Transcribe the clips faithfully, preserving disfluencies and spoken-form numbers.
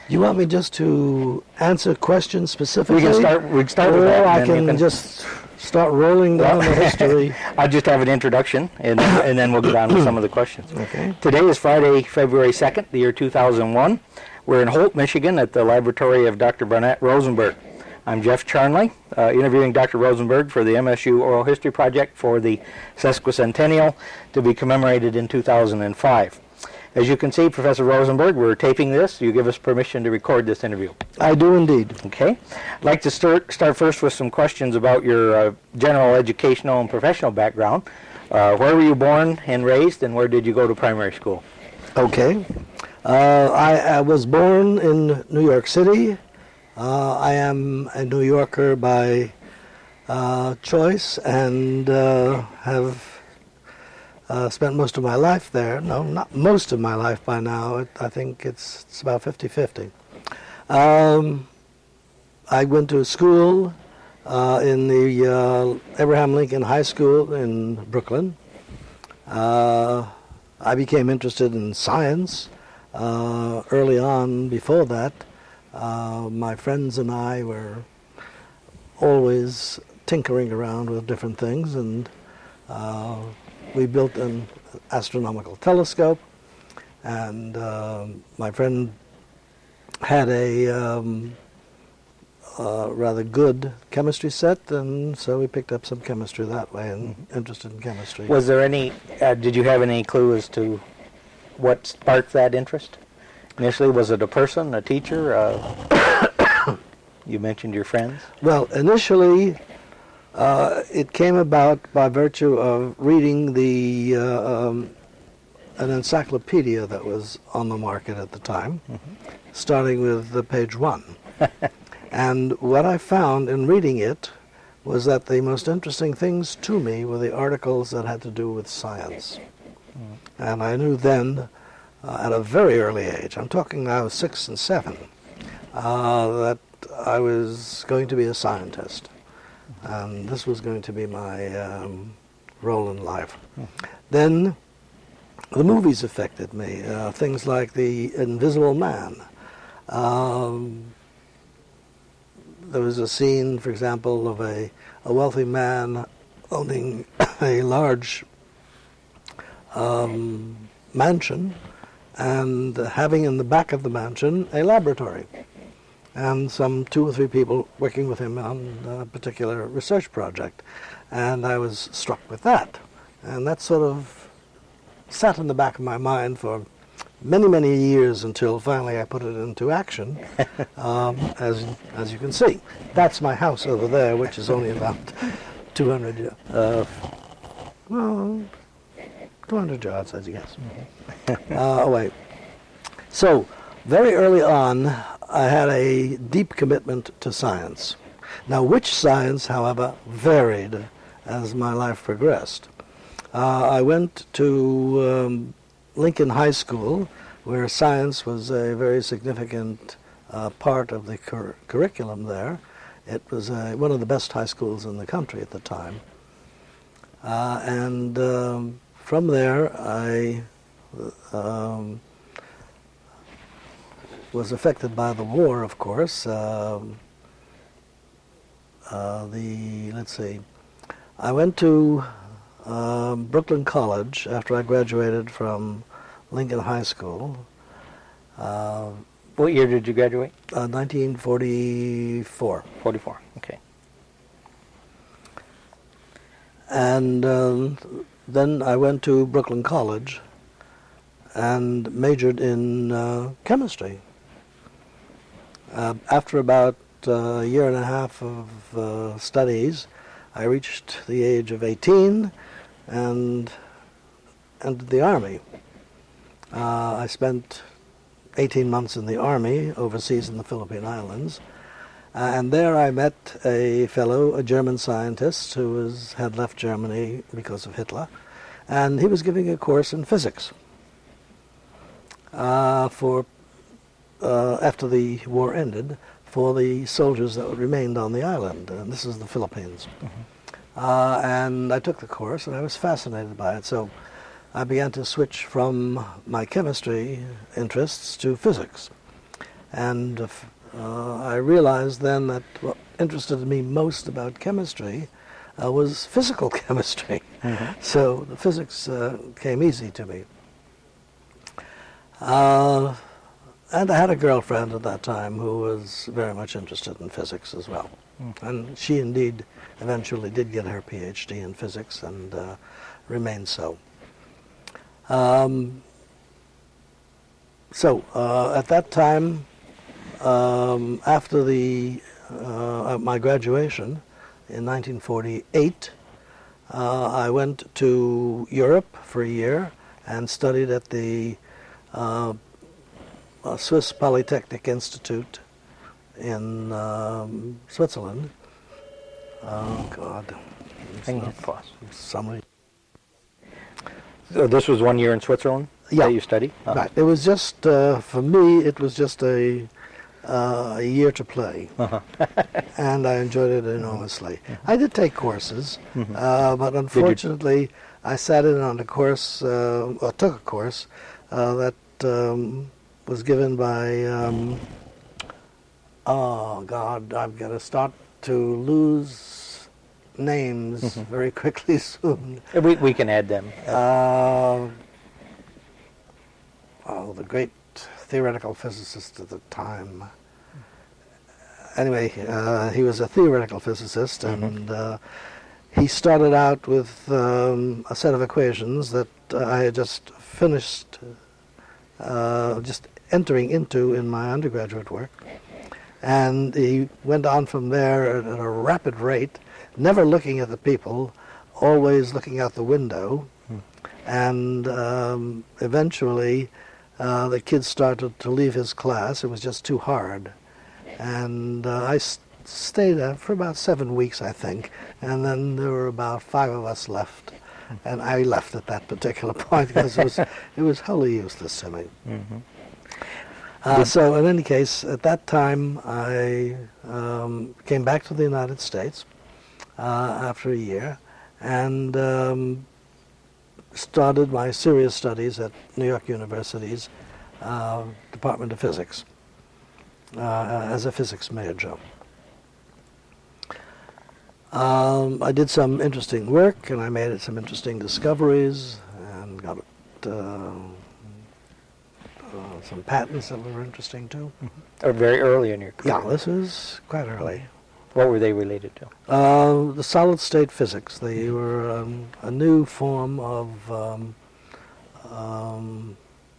You want me just to answer questions specifically? We can start. We can start with or that. I and then you can just start rolling down the history. I'll just have an introduction, and and then we'll get on with some of the questions. Okay. Today is Friday, February second, the year two thousand one. We're in Holt, Michigan, at the laboratory of Doctor Barnett Rosenberg. I'm Jeff Charnley, uh, interviewing Doctor Rosenberg for the M S U Oral History Project for the sesquicentennial to be commemorated in two thousand five. As you can see, Professor Rosenberg, we're taping this. You give us permission to record this interview. I do indeed. Okay. I'd like to start, start first with some questions about your uh, general educational and professional background. Uh, where were you born and raised, and where did you go to primary school? Okay. Uh, I, I was born in New York City. Uh, I am a New Yorker by uh, choice and uh, have uh, spent most of my life there. No, not most of my life by now. It, I think it's, it's about fifty-fifty. Um, I went to school uh, in the uh, Abraham Lincoln High School in Brooklyn. Uh, I became interested in science uh, early on. Before that, uh, my friends and I were always tinkering around with different things, and uh, we built an astronomical telescope, and uh, my friend had a um, uh, rather good chemistry set, and so we picked up some chemistry that way, and mm-hmm. interested in chemistry. Was there any, uh, did you have any clue as to what sparked that interest? Initially, was it a person, a teacher? Uh, you mentioned your friends. Well, initially, uh, it came about by virtue of reading the uh, um, an encyclopedia that was on the market at the time, mm-hmm. starting with the page one. And what I found in reading it was that the most interesting things to me were the articles that had to do with science. Mm. And I knew then, uh, at a very early age, I'm talking now six and seven, uh, that I was going to be a scientist. And this was going to be my um, role in life. Mm. Then the movies affected me, uh, things like The Invisible Man. Um, there was a scene, for example, of a, a wealthy man owning a large um, mansion and having in the back of the mansion a laboratory and some two or three people working with him on a particular research project. And I was struck with that. And that sort of sat in the back of my mind for many, many years until finally I put it into action, um, as as you can see. That's my house over there, which is only about two hundred, uh, well, two hundred yards, I guess, mm-hmm. uh, away. So, very early on, I had a deep commitment to science. Now, which science, however, varied as my life progressed. Uh, I went to um, Lincoln High School, where science was a very significant uh, part of the cur- curriculum there. It was uh, one of the best high schools in the country at the time. Uh, and um, from there, I um, was affected by the war, of course. Um, uh, the, let's see, I went to um, Brooklyn College after I graduated from Lincoln High School. Uh, what year did you graduate? Uh, nineteen forty-four. forty-four, okay. And um, then I went to Brooklyn College and majored in uh, chemistry. Uh, after about a year and a half of uh, studies, I reached the age of eighteen and entered the Army. Uh, I spent eighteen months in the Army overseas in the Philippine Islands, uh, and there I met a fellow, a German scientist who was, had left Germany because of Hitler, and he was giving a course in physics uh, for uh, after the war ended for the soldiers that remained on the island, and this is the Philippines. Mm-hmm. uh, and I took the course, and I was fascinated by it. So I began to switch from my chemistry interests to physics. And uh, I realized then that what interested me most about chemistry uh, was physical chemistry. Mm-hmm. So the physics uh, came easy to me. Uh, and I had a girlfriend at that time who was very much interested in physics as well. Mm. And she indeed eventually did get her P H D in physics and uh, remained so. Um, so uh, at that time, um, after the uh, my graduation in nineteen forty-eight, uh, I went to Europe for a year and studied at the uh, uh, Swiss Polytechnic Institute in um, Switzerland. Oh God! Somebody. So this was one year in Switzerland yeah. that you studied? Oh. Right. It was just, uh, for me, it was just a, uh, a year to play. Uh-huh. And I enjoyed it enormously. Mm-hmm. I did take courses, mm-hmm. uh, but unfortunately, I sat in on a course, uh, or took a course, uh, that um, was given by, um, oh God, I've got to start to lose names mm-hmm. very quickly soon. We, we can add them. Uh, oh, the great theoretical physicist at the time. Anyway, uh, he was a theoretical physicist, mm-hmm. and uh, he started out with um, a set of equations that uh, I had just finished uh, just entering into in my undergraduate work. And he went on from there at, at a rapid rate, never looking at the people, always looking out the window. Hmm. And um, eventually uh, the kids started to leave his class. It was just too hard. And uh, I st- stayed there for about seven weeks, I think. And then there were about five of us left. Hmm. And I left at that particular point because it was, it was wholly useless to me. Mm-hmm. Uh, so in any case, at that time, I um, came back to the United States uh, after a year and um, started my serious studies at New York University's uh, Department of Physics uh, as a physics major. Um, I did some interesting work and I made some interesting discoveries and got it. Uh, Uh, some patents that were interesting too. Mm-hmm. Or very early in your career. Yeah, this is quite early. What were they related to? Uh, the solid state physics. They were um, a new form of um, um,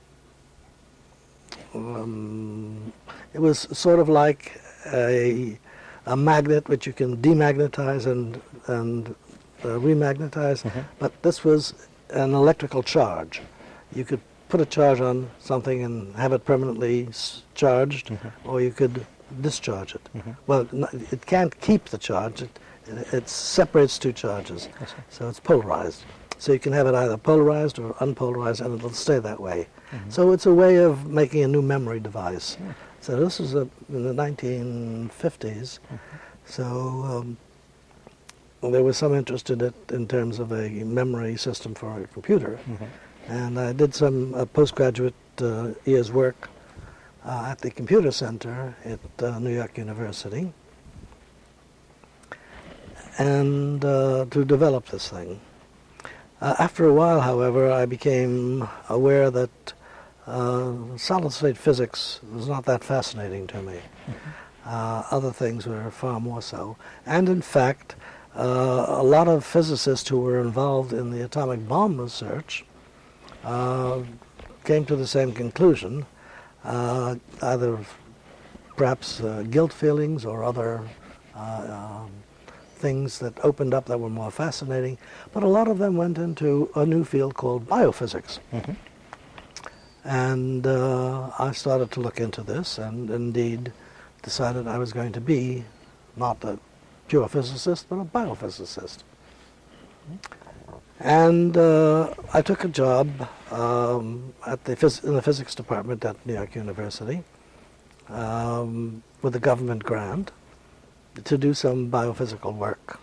um, it was sort of like a a magnet which you can demagnetize and and uh, remagnetize, mm-hmm. but this was an electrical charge. You could put a charge on something and have it permanently s- charged, mm-hmm. or you could discharge it. Mm-hmm. Well, it can't keep the charge. It, it separates two charges, so it's polarized. So you can have it either polarized or unpolarized, and it'll stay that way. Mm-hmm. So it's a way of making a new memory device. Mm-hmm. So this was a, in the nineteen fifties. Mm-hmm. So um, there was some interest in it in terms of a memory system for a computer. Mm-hmm. And I did some uh, postgraduate uh, year's work uh, at the Computer Center at uh, New York University, and uh, to develop this thing. Uh, after a while, however, I became aware that uh, solid-state physics was not that fascinating to me. Mm-hmm. Uh, other things were far more so. And in fact, uh, a lot of physicists who were involved in the atomic bomb research Uh, came to the same conclusion, uh, either perhaps uh, guilt feelings or other uh, um, things that opened up that were more fascinating, but a lot of them went into a new field called biophysics. Mm-hmm. And uh, I started to look into this and indeed decided I was going to be not a pure physicist, but a biophysicist. Mm-hmm. And uh, I took a job um, at the phys- in the physics department at New York University um, with a government grant to do some biophysical work.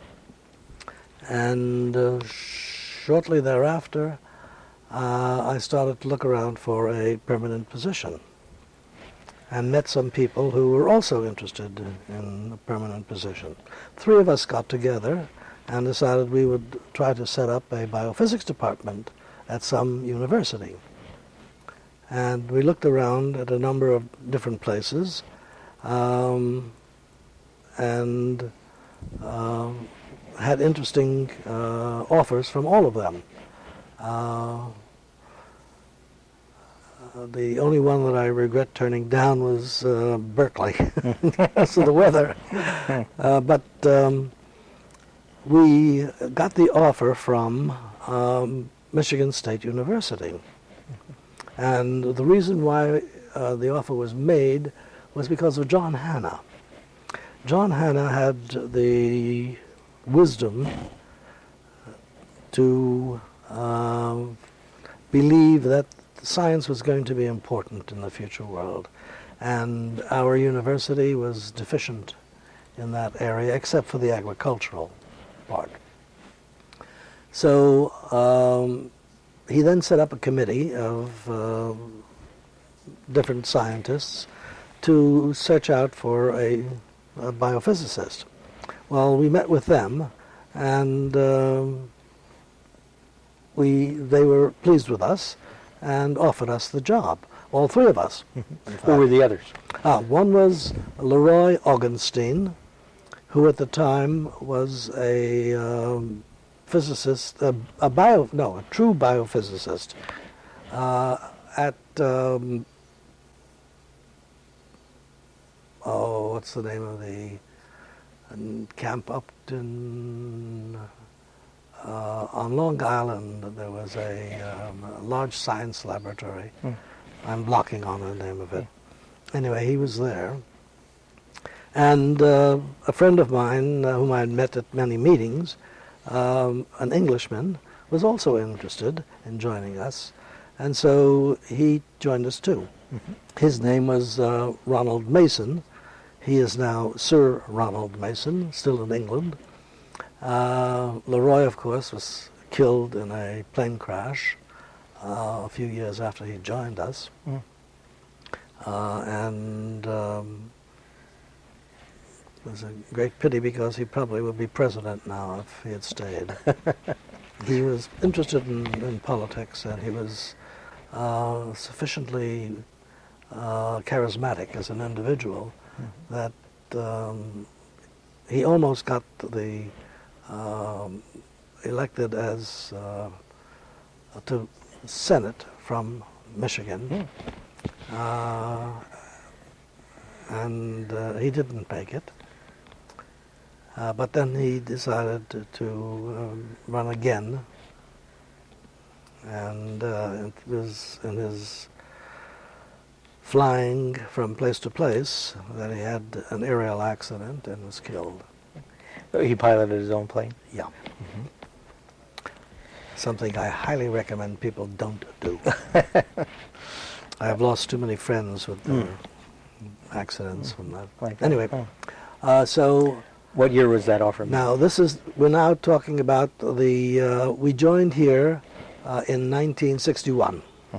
And uh, shortly thereafter, uh, I started to look around for a permanent position. and met some people who were also interested in a permanent position. Three of us got together and decided we would try to set up a biophysics department at some university. And we looked around at a number of different places, um, and uh, had interesting uh, offers from all of them. Uh, the only one that I regret turning down was uh, Berkeley, because of the weather. Uh, but um, we got the offer from um, Michigan State University. And the reason why uh, the offer was made was because of John Hannah. John Hannah had the wisdom to uh, believe that science was going to be important in the future world. And our university was deficient in that area, except for the agricultural part. So um, he then set up a committee of uh, different scientists to search out for a, a biophysicist. Well, we met with them, and uh, we they were pleased with us and offered us the job, all three of us. Who were the others? Ah, one was Leroy Augenstein, who at the time was a um, physicist, a, a bio, no, a true biophysicist uh, at, um, oh, what's the name of the um, Camp Upton, uh, on Long Island. There was a, um, a large science laboratory. Mm. I'm blocking on the name of it. Mm. Anyway, he was there. And uh, a friend of mine, uh, whom I had met at many meetings, um, an Englishman, was also interested in joining us. And so he joined us too. Mm-hmm. His name was uh, Ronald Mason. He is now Sir Ronald Mason, still in England. Uh, Leroy, of course, was killed in a plane crash uh, a few years after he joined us. Mm. Uh, and um, it was a great pity because he probably would be president now if he had stayed. He was interested in, in politics, and he was uh, sufficiently uh, charismatic as an individual mm-hmm. that um, he almost got the um, elected as uh, to Senate from Michigan, mm. uh, and uh, he didn't make it. Uh, but then he decided to, to um, run again, and uh, it was in his flying from place to place that he had an aerial accident and was killed. He piloted his own plane? Yeah. Mm-hmm. Something I highly recommend people don't do. I have lost too many friends with mm. accidents mm. from that. Like that. Anyway, oh. uh, so... What year was that offer? Now, this is, we're now talking about the, uh, we joined here uh, in nineteen sixty-one. Uh-huh.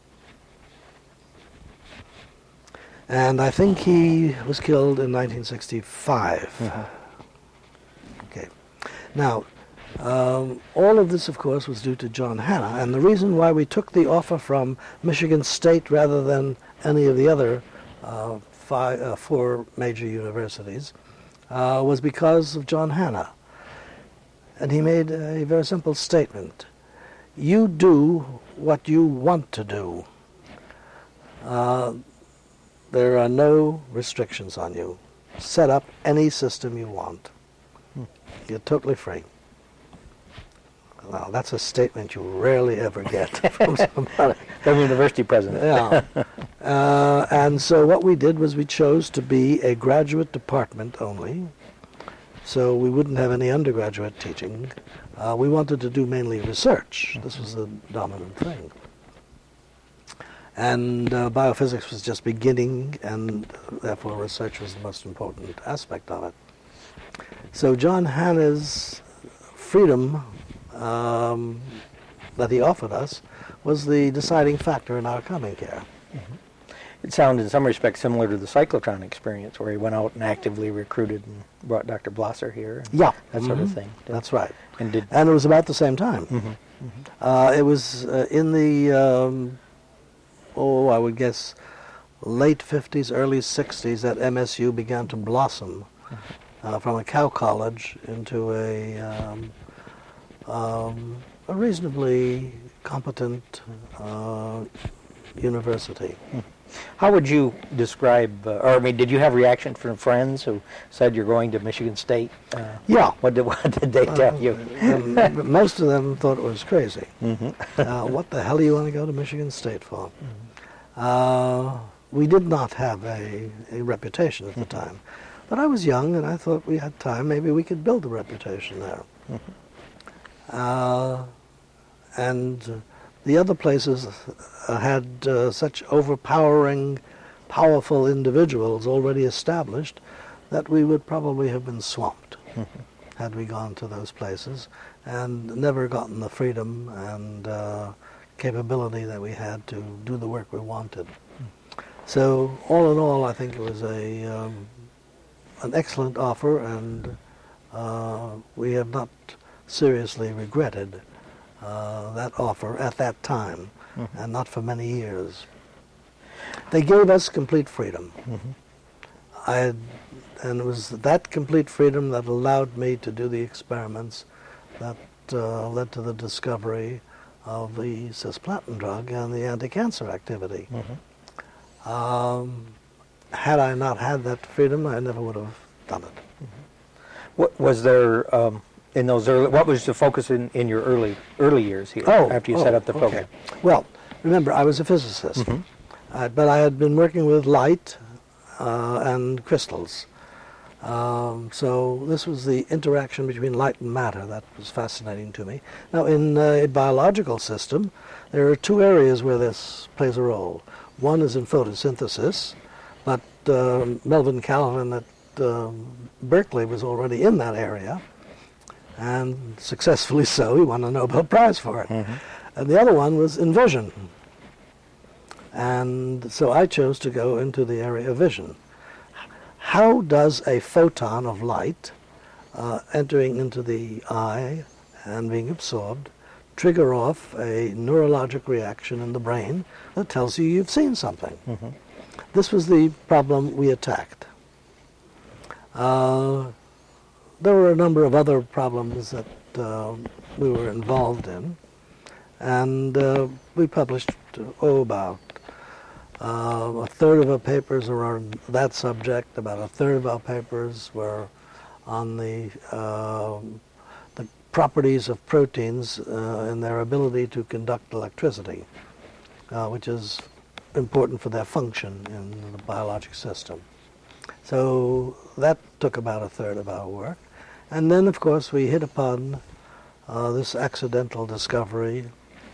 And I think he was killed in nineteen sixty-five. Uh-huh. Okay. Now, um, all of this, of course, was due to John Hannah, and the reason why we took the offer from Michigan State rather than any of the other uh, five, uh, four major universities Uh, was because of John Hannah. And he made a very simple statement. You do what you want to do. Uh, there are no restrictions on you. Set up any system you want. Hmm. You're totally free. Well, that's a statement you rarely ever get from somebody. From a university president. Yeah. Uh, and so what we did was we chose to be a graduate department only, so we wouldn't have any undergraduate teaching. Uh, we wanted to do mainly research. This was the dominant thing. And uh, biophysics was just beginning, and therefore research was the most important aspect of it. So John Hannah's freedom um, that he offered us was the deciding factor in our coming here. Mm-hmm. It sounded in some respects similar to the cyclotron experience, where he went out and actively recruited and brought Doctor Blosser here. And Yeah. that sort Mhm. of thing. Did- That's right. And did And it was about the same time. Mhm. Uh, it was uh, in the, um, oh, I would guess, late fifties, early sixties that M S U began to blossom uh, from a cow college into a, um, um, a reasonably competent uh, university. How would you describe, uh, or I mean, did you have reaction from friends who said you're going to Michigan State? Uh, Yeah. What did, what did they tell you? Um, most of them thought it was crazy. Mhm. Uh, what the hell do you want to go to Michigan State for? Uh, we did not have a, a reputation at the time. But I was young and I thought we had time. Maybe we could build a reputation there. Uh, and uh, the other places uh, had uh, such overpowering, powerful individuals already established that we would probably have been swamped had we gone to those places and never gotten the freedom and uh, capability that we had to do the work we wanted. So all in all, I think it was a um, an excellent offer, and uh, we have not seriously regretted uh, that offer at that time, Mhm. and not for many years. They gave us complete freedom. Mhm. I had, and it was that complete freedom that allowed me to do the experiments that uh, led to the discovery of the cisplatin drug and the anti-cancer activity. Mhm. Um, had I not had that freedom, I never would have done it. What was there um, in those early? What was the focus in, in your early early years here? Oh, after you oh, set up the okay. program. Well, remember, I was a physicist, Mhm. uh, but I had been working with light uh, and crystals. Um, so this was the interaction between light and matter that was fascinating to me. Now, in uh, a biological system, there are two areas where this plays a role. One is in photosynthesis, but uh, Melvin Calvin at um, Berkeley was already in that area, and successfully so. He won a Nobel Prize for it. Mhm. And the other one was in vision. And so I chose to go into the area of vision. How does a photon of light uh, entering into the eye and being absorbed trigger off a neurologic reaction in the brain that tells you you've seen something? Mhm. This was the problem we attacked. Uh, there were a number of other problems that uh, we were involved in, and uh, we published, oh, about uh, a third of our papers were on that subject, about a third of our papers were on the, uh, the properties of proteins uh, and their ability to conduct electricity, uh, which is important for their function in the biologic system. So that took about a third of our work. And then, of course, we hit upon uh, this accidental discovery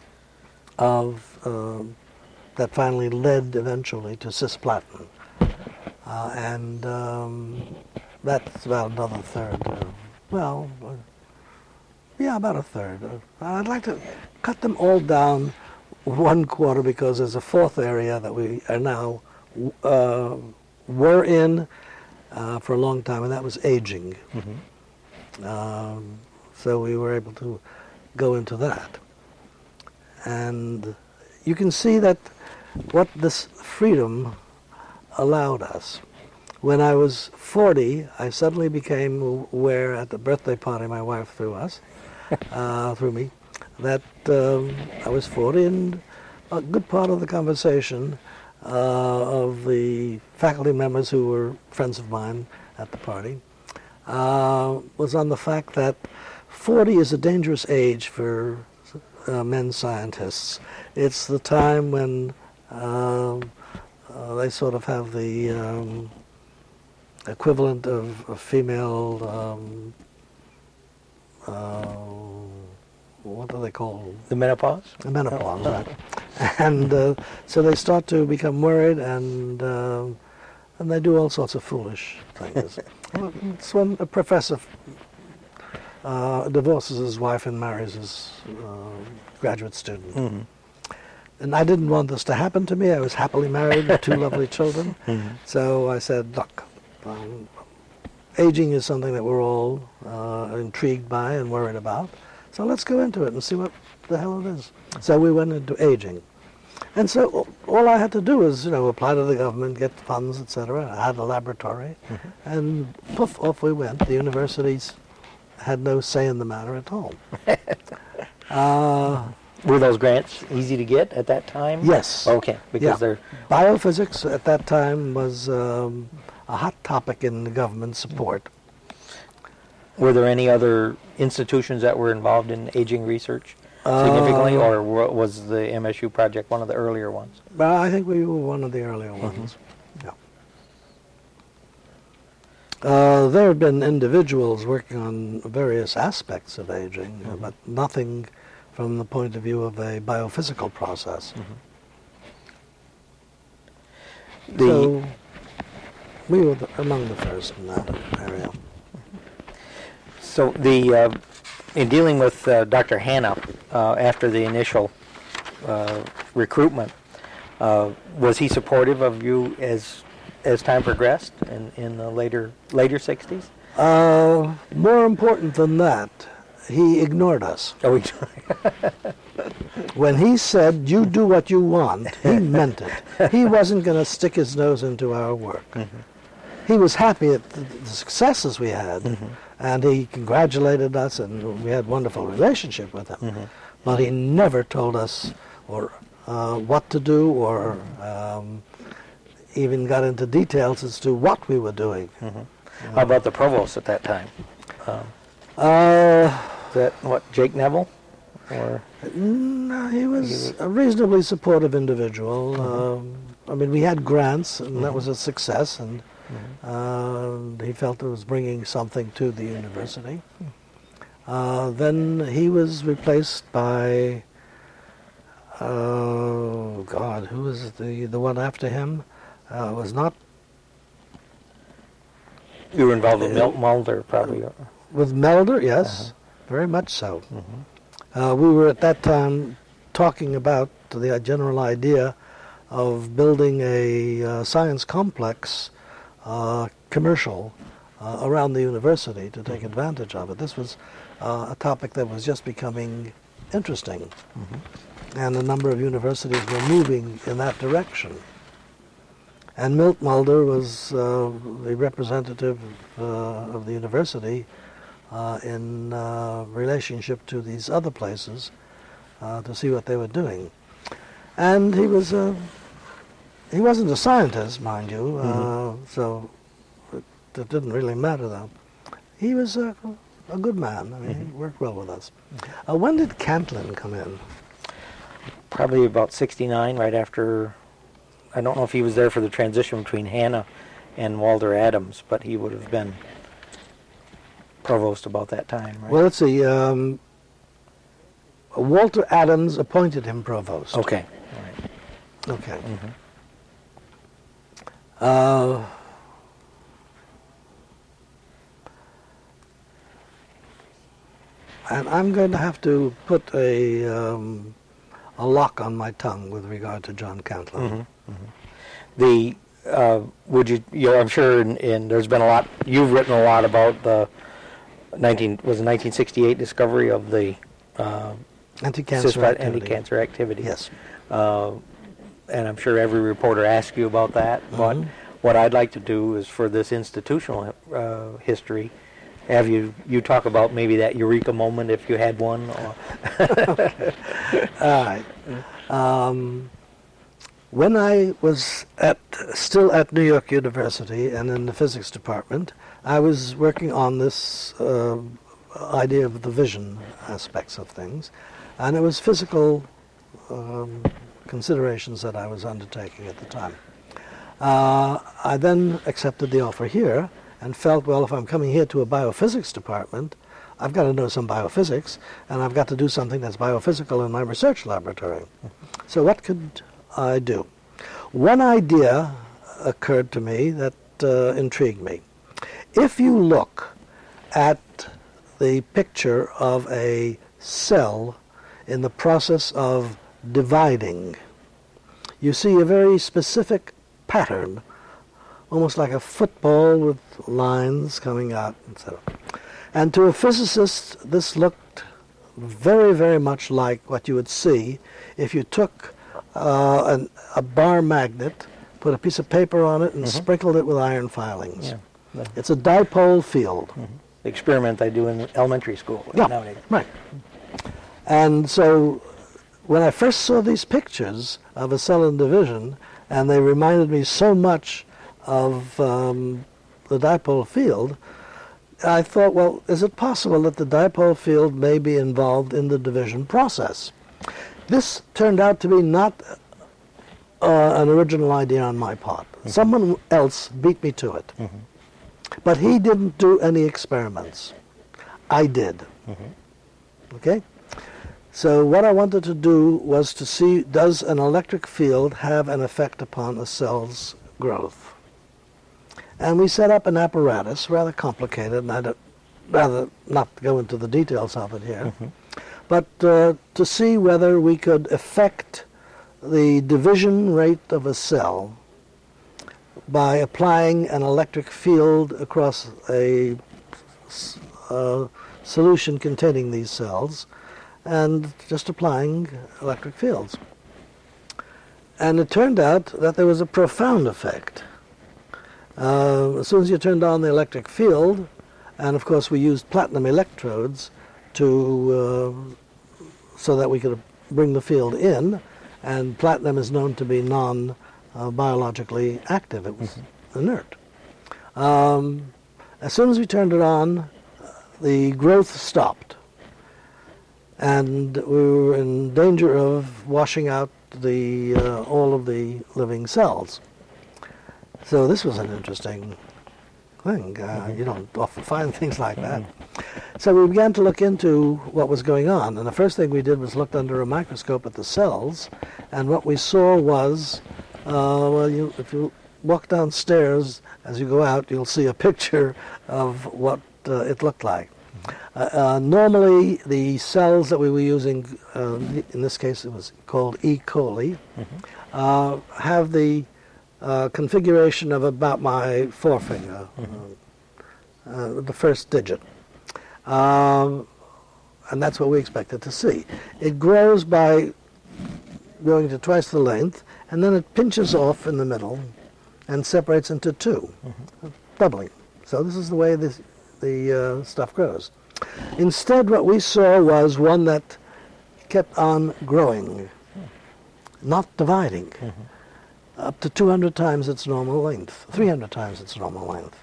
of uh, that finally led eventually to cisplatin. Uh, and um, that's about another third. Uh, well, uh, yeah, about a third. Uh, I'd like to cut them all down one quarter because there's a fourth area that we are now uh, were in uh, for a long time, and that was aging. Mhm. Um, so we were able to go into that. And you can see that what this freedom allowed us. When I was forty, I suddenly became aware at the birthday party my wife threw us, uh, threw me, that um, I was forty, and a good part of the conversation uh, of the faculty members who were friends of mine at the party uh, was on the fact that forty is a dangerous age for uh, men scientists. It's the time when uh, uh, they sort of have the um, equivalent of a female, um, uh, what do they call The menopause? the menopause, right? And uh, so they start to become worried, and uh, and they do all sorts of foolish things. Well, it's when a professor uh, divorces his wife and marries his uh, graduate student. Mhm. and I didn't want this to happen to me. I was happily married with two lovely children. Mm-hmm. So I said, look, um, aging is something that we're all uh, intrigued by and worried about. So let's go into it and see what the hell it is. So we went into aging. And so all I had to do was, you know, apply to the government, get funds, et cetera. I had a laboratory, mm-hmm. and poof, off we went. The universities had no say in the matter at all. uh, Were those grants easy to get at that time? Yes. Okay, because yeah. they're... Biophysics at that time was um, a hot topic in the government support. Were there any other institutions that were involved in aging research significantly, uh, or was the M S U project one of the earlier ones? Well, I think we were one of the earlier ones. Mm-hmm. Yeah. Uh, there have been individuals working on various aspects of aging, mm-hmm. but nothing from the point of view of a biophysical process. Mm-hmm. So we were the, among the first in that area. So the uh, in dealing with uh, Doctor Hanna uh, after the initial uh, recruitment, uh, was he supportive of you as as time progressed in, in the later later sixties? Uh, more important than that, he ignored us. Oh, he When he said, you do what you want, he meant it. He wasn't going to stick his nose into our work. Mm-hmm. He was happy at the, the successes we had, mm-hmm. and he congratulated us, and we had a wonderful relationship with him. Mm-hmm. But he never told us or uh, what to do, or um, even got into details as to what we were doing. Mm-hmm. Uh, How about the provost at that time? Um, uh, is that what, Jake Neville? Or no, he was a reasonably supportive individual. Mm-hmm. um, I mean, we had grants, and mm-hmm. that was a success, and mm-hmm. uh, he felt it was bringing something to the university. Uh, then he was replaced by, oh God, who was the the one after him? Uh, it was not. You were involved with uh, Mulder, probably. With Mulder, yes, uh-huh. very much so. Mm-hmm. Uh, we were at that time talking about the general idea of building a uh, science complex, uh, commercial, uh, around the university to take advantage of it. This was uh, a topic that was just becoming interesting, mm-hmm. and a number of universities were moving in that direction. And Milt Mulder was uh, the representative uh, of the university uh, in uh, relationship to these other places uh, to see what they were doing. And he was a, he wasn't a scientist, mind you, mm-hmm. uh, so it, it didn't really matter though. He was a, a good man. I mean, mm-hmm. he worked well with us. Mm-hmm. Uh, when did Cantlin come in? Probably about sixty-nine, right after. I don't know if he was there for the transition between Hanna and Walter Adams, but he would have been provost about that time, right? Well, let's see. Um, Walter Adams appointed him provost. Okay. All right. Okay. Mm-hmm. Uh, and I'm going to have to put a um, a lock on my tongue with regard to John Cantlin. Mm-hmm. Mm-hmm. The uh, would you? You know, I'm sure, in, in there's been a lot. You've written a lot about the nineteen was the nineteen sixty-eight discovery of the uh, anti-cancer activity. anti-cancer activity. Yes, uh, and I'm sure every reporter asks you about that. Mm-hmm. But what I'd like to do is for this institutional uh, history, have you you talk about maybe that eureka moment if you had one. Or All right. Um, When I was at still at New York University and in the physics department, I was working on this uh, idea of the vision aspects of things, and it was physical um, considerations that I was undertaking at the time. Uh, I then accepted the offer here and felt, well, if I'm coming here to a biophysics department, I've got to know some biophysics, and I've got to do something that's biophysical in my research laboratory. So what could I do? One idea occurred to me that uh, intrigued me. If you look at the picture of a cell in the process of dividing, you see a very specific pattern, almost like a football with lines coming out, et cetera. And to a physicist, this looked very, very much like what you would see if you took uh, an, a bar magnet, put a piece of paper on it, and mm-hmm. sprinkled it with iron filings. Yeah. It's a dipole field. Mm-hmm. The experiment they do in elementary school. Yeah, nowadays. Right. And so when I first saw these pictures of a cell in division, and they reminded me so much of um, the dipole field, I thought, well, is it possible that the dipole field may be involved in the division process? This turned out to be not uh, an original idea on my part. Mm-hmm. Someone else beat me to it. Mm-hmm. But he didn't do any experiments. I did. Mm-hmm. Okay? So what I wanted to do was to see, does an electric field have an effect upon a cell's growth? And we set up an apparatus, rather complicated, and I'd rather not go into the details of it here, mm-hmm. but uh, to see whether we could affect the division rate of a cell by applying an electric field across a uh, solution containing these cells, and just applying electric fields. And it turned out that there was a profound effect. Uh, as soon as you turned on the electric field, and of course we used platinum electrodes to uh, so that we could bring the field in, and platinum is known to be non uh, biologically active. It was mm-hmm. inert. Um, as soon as we turned it on, the growth stopped, and we were in danger of washing out the uh, all of the living cells. So this was an interesting thing. Uh, mm-hmm. You don't often find things like that. Mm-hmm. So we began to look into what was going on, and the first thing we did was looked under a microscope at the cells, and what we saw was, uh, well, you, if you walk downstairs, as you go out, you'll see a picture of what uh, it looked like. Uh, uh, normally, the cells that we were using, uh, in this case it was called E. coli, mm-hmm. uh, have the uh, configuration of about my forefinger, mm-hmm. uh, the first digit. Um, and that's what we expected to see. It grows by going to twice the length, and then it pinches off in the middle and separates into two, mm-hmm. doubling. So this is the way this, the uh, stuff grows. Instead, what we saw was one that kept on growing, not dividing, mm-hmm. up to two hundred times its normal length, three hundred times its normal length.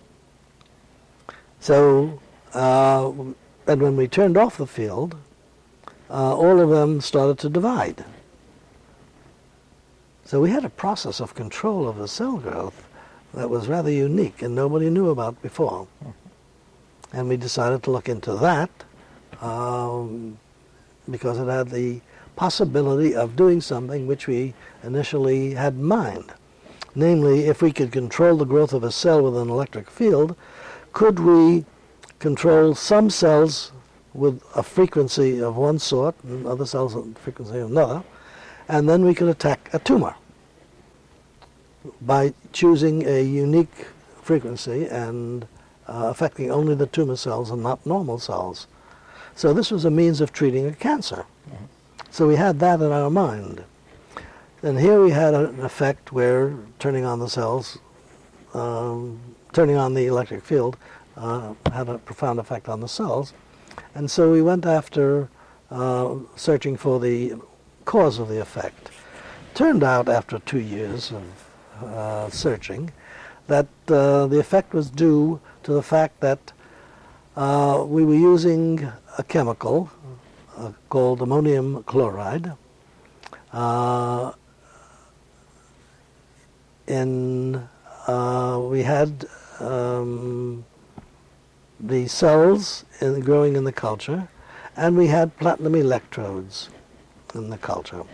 So, uh, and when we turned off the field, uh, all of them started to divide. So we had a process of control of the cell growth that was rather unique and nobody knew about before. Mm-hmm. And we decided to look into that um, because it had the possibility of doing something which we initially had in mind. Namely, if we could control the growth of a cell with an electric field, could we control some cells with a frequency of one sort and other cells with a frequency of another, and then we could attack a tumor by choosing a unique frequency and Uh, affecting only the tumor cells and not normal cells. So this was a means of treating a cancer. Mm-hmm. So we had that in our mind. And here we had an effect where turning on the cells, um, turning on the electric field, uh, had a profound effect on the cells. And so we went after uh, searching for the cause of the effect. Turned out after two years of uh, searching that uh, the effect was due to the fact that uh, we were using a chemical uh, called ammonium chloride uh, in uh, we had um, the cells in, growing in the culture, and we had platinum electrodes in the culture,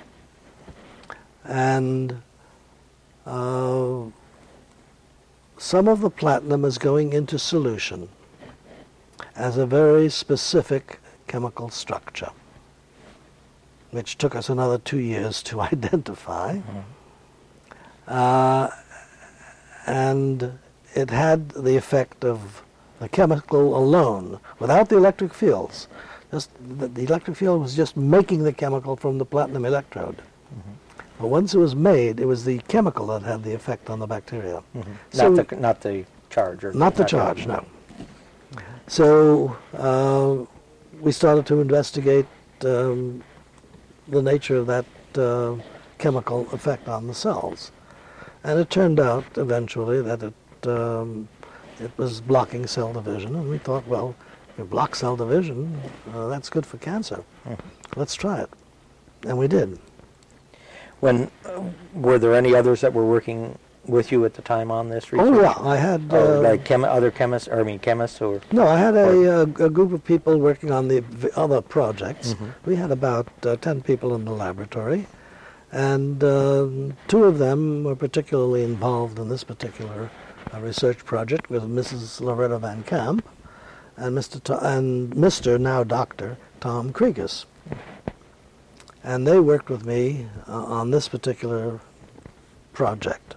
and uh, some of the platinum is going into solution as a very specific chemical structure. which took us another two years to identify. Mm-hmm. uh, and it had the effect of the chemical alone, without the electric fields. Just the, the electric field was just making the chemical from the platinum electrode. Mm-hmm. But once it was made, it was the chemical that had the effect on the bacteria. Mm-hmm. So not the not the charge, or not the charge, no. So uh, we started to investigate um, the nature of that uh, chemical effect on the cells, and it turned out eventually that it um, it was blocking cell division, and we thought, well, if you block cell division, uh, that's good for cancer. Hmm. Let's try it, and we did. When uh, were there any others that were working with you at the time on this research? Oh yeah, I had or uh, like chem- other chemists, or I mean chemists, or no, I had a, a, a group of people working on the v- other projects. Mm-hmm. We had about uh, ten people in the laboratory, and uh, two of them were particularly involved in this particular uh, research project with Missus Loretta Van Camp and Mister To- and Mister now Doctor Tom Krieges. And they worked with me uh, on this particular project.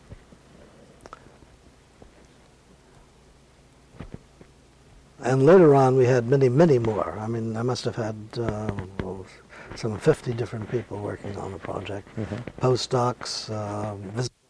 And later on, we had many, many more. I mean, I must have had uh, some fifty different people working on the project. Mm-hmm. Postdocs, uh, visitors.